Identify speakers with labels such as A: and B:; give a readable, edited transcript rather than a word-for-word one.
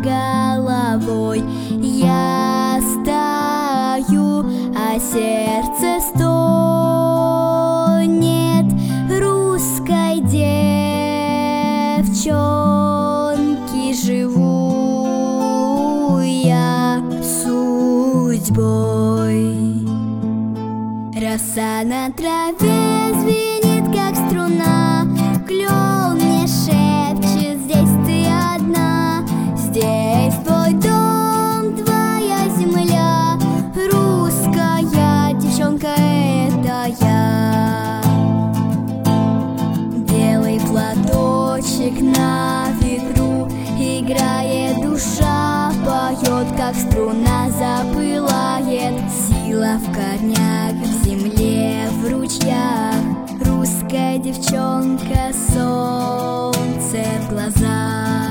A: головой. Я стою, а сердце стонет. Русской девчонки живу я судьбой. Роса на траве звенит, как струна. Клен мне шепчет: здесь ты одна. Здесь твой дом, твоя земля. Русская девчонка — это я. Белый платочек на ветру играет, душа поет, как струна запылает. Сила в корнях, в земле, в ручьях. Русская девчонка, солнце в глазах.